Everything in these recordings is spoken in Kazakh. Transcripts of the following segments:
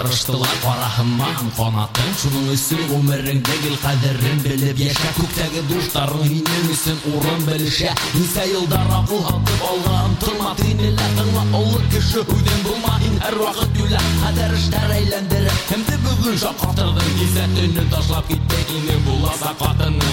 тырыштылар карахымман канатың шуның өсөн өміріңдегі қадірін біліп яша көктегі душтарың һинең өсөн урын белешә нисә елдар акыл хатып алган тыңла тыйнелә тыңла олы кеше үден булма һин һәр вакыт юлә хәтер эшләр әйләндерә һәм дә бүген шаккатырдың кисәтүне ташлап китте һинең буласа катыны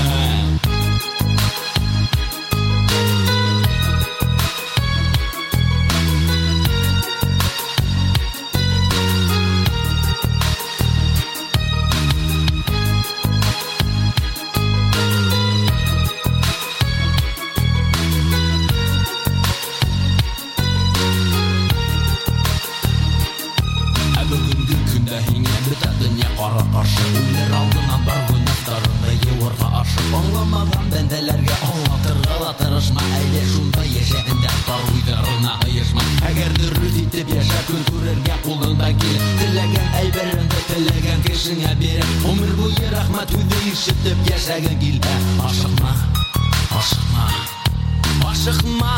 Кара каршы үлер алдынан бар гүнәһләреңне юарга ашып аңламаган бәндәләргә аңлатырга да тырышма әле шунда яшәгәндә тар уйларына оешма әгәр дөрес итеп яшә көн күрергә кулыңдан кил теләгән әйбереңне теләгән кешеңә бир өмер буе рәхмәт үзе ишетеп яшәгән килә ашыкма ашыкма ашыкма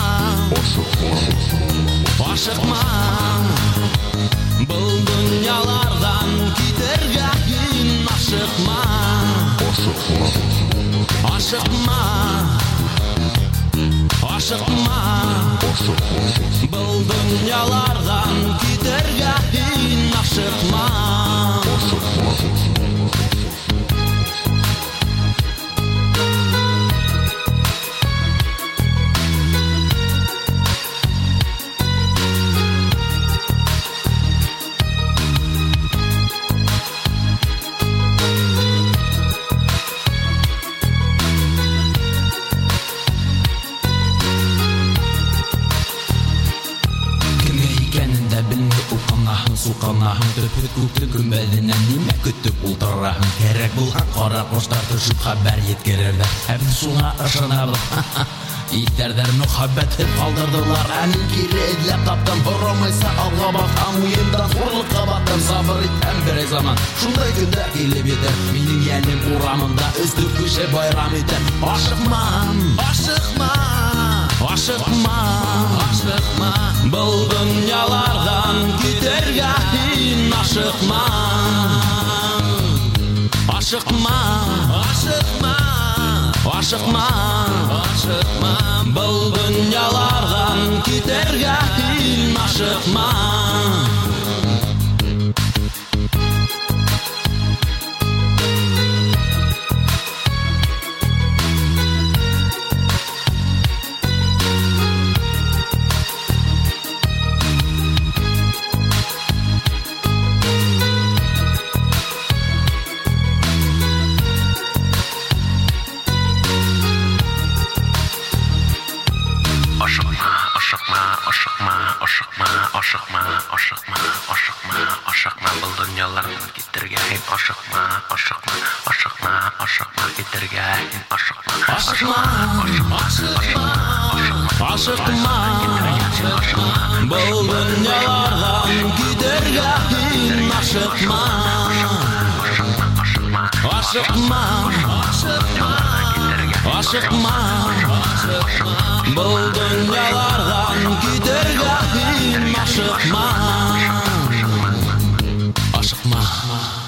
ашыкма Бұл дүниялардан китергә һин ашыкма Ашыкма Ашыкма Бұл дүниялардан китергә һин ашыкма Суканаһың төпөт күктің күмбәленнән нимә көтеп ултыраһың Кәрәк булган кара коштар төшеп хәбәр еткерерләр Без шуңа ышанабыз Итләрдәр мөхәббәтен калдырдылар Әнин кире эзләп таптым Боромайса алга бакам уендан Хурлыкка баттым сабыр итәм бер заман Шундай көндә килеп етер Минең ялем урамында Өстүк кеше байрам итәр Ашыкма Ашыкма Ашыкма Ашыкма Бұл дүниялардан китергә һин ашыкма Ашыкма Ашыкма Ашыкма Ашыкма Бұл дүниялардан китергә һин ашыкма Ашыкма Бұл дүниялардан китергә һин ашыкма Ашыкма китергә һин ашыкма Ашыкма Бұл дүниялардан китергә һин ашыкма Ашыкма Бұл дүниялардан китергә һин ашыкма Ашыкма